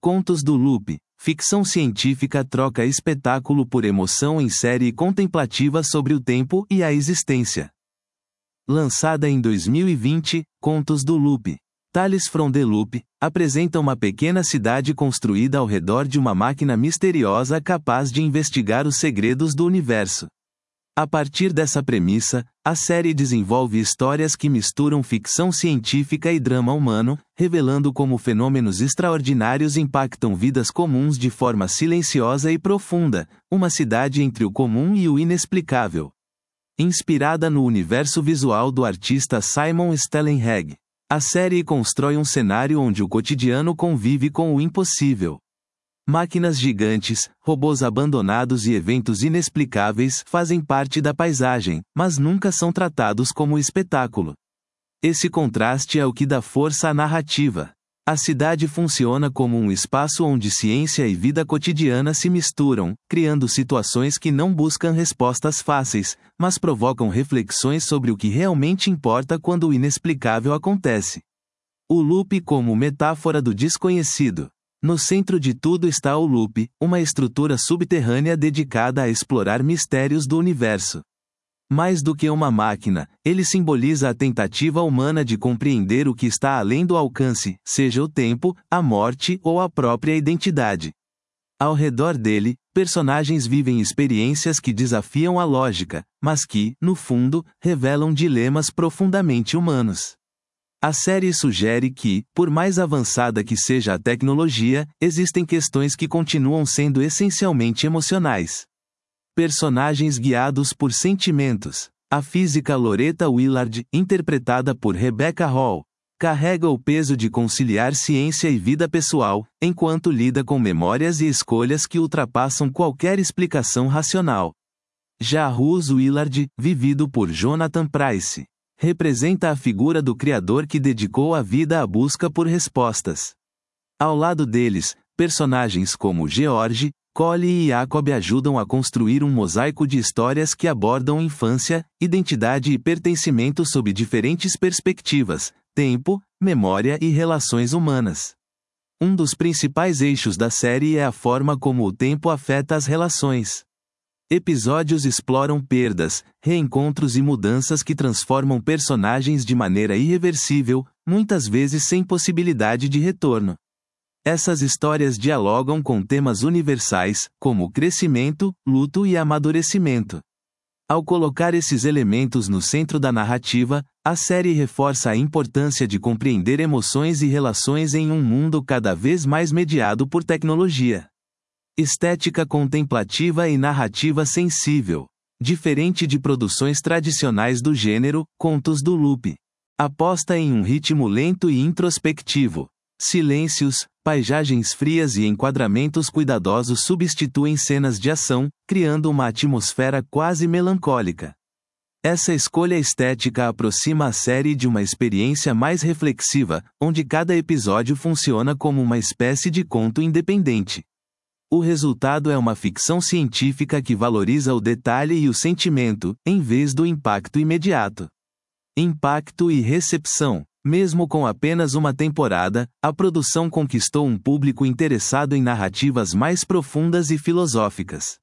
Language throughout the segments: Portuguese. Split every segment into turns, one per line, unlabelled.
Contos do Loop. Ficção científica troca espetáculo por emoção em série contemplativa sobre o tempo e a existência. Lançada em 2020, Contos do Loop. Tales from the Loop apresenta uma pequena cidade construída ao redor de uma máquina misteriosa capaz de investigar os segredos do universo. A partir dessa premissa, a série desenvolve histórias que misturam ficção científica e drama humano, revelando como fenômenos extraordinários impactam vidas comuns de forma silenciosa e profunda, uma cidade entre o comum e o inexplicável. Inspirada no universo visual do artista Simon Stellenhag, a série constrói um cenário onde o cotidiano convive com o impossível. Máquinas gigantes, robôs abandonados e eventos inexplicáveis fazem parte da paisagem, mas nunca são tratados como espetáculo. Esse contraste é o que dá força à narrativa. A cidade funciona como um espaço onde ciência e vida cotidiana se misturam, criando situações que não buscam respostas fáceis, mas provocam reflexões sobre o que realmente importa quando o inexplicável acontece. O loop como metáfora do desconhecido. No centro de tudo está o loop, uma estrutura subterrânea dedicada a explorar mistérios do universo. Mais do que uma máquina, ele simboliza a tentativa humana de compreender o que está além do alcance, seja o tempo, a morte ou a própria identidade. Ao redor dele, personagens vivem experiências que desafiam a lógica, mas que, no fundo, revelam dilemas profundamente humanos. A série sugere que, por mais avançada que seja a tecnologia, existem questões que continuam sendo essencialmente emocionais. Personagens guiados por sentimentos. A física Loretta Willard, interpretada por Rebecca Hall, carrega o peso de conciliar ciência e vida pessoal, enquanto lida com memórias e escolhas que ultrapassam qualquer explicação racional. Já Russ Willard, vivido por Jonathan Pryce, representa a figura do criador que dedicou a vida à busca por respostas. Ao lado deles, personagens como George, Cole e Jacob ajudam a construir um mosaico de histórias que abordam infância, identidade e pertencimento sob diferentes perspectivas, tempo, memória e relações humanas. Um dos principais eixos da série é a forma como o tempo afeta as relações. Episódios exploram perdas, reencontros e mudanças que transformam personagens de maneira irreversível, muitas vezes sem possibilidade de retorno. Essas histórias dialogam com temas universais, como crescimento, luto e amadurecimento. Ao colocar esses elementos no centro da narrativa, a série reforça a importância de compreender emoções e relações em um mundo cada vez mais mediado por tecnologia. Estética contemplativa e narrativa sensível. Diferente de produções tradicionais do gênero, Contos do Loop aposta em um ritmo lento e introspectivo. Silêncios, paisagens frias e enquadramentos cuidadosos substituem cenas de ação, criando uma atmosfera quase melancólica. Essa escolha estética aproxima a série de uma experiência mais reflexiva, onde cada episódio funciona como uma espécie de conto independente. O resultado é uma ficção científica que valoriza o detalhe e o sentimento, em vez do impacto imediato. Impacto e recepção. Mesmo com apenas uma temporada, a produção conquistou um público interessado em narrativas mais profundas e filosóficas.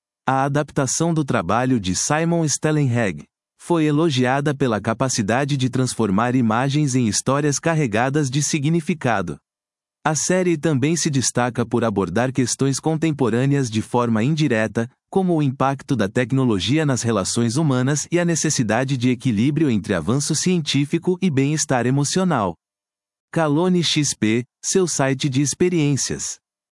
A adaptação do trabalho de Simon Stellenhag foi elogiada pela capacidade de transformar imagens em histórias carregadas de significado. A série também se destaca por abordar questões contemporâneas de forma indireta, como o impacto da tecnologia nas relações humanas e a necessidade de equilíbrio entre avanço científico e bem-estar emocional. Kalone XP, seu site de experiências.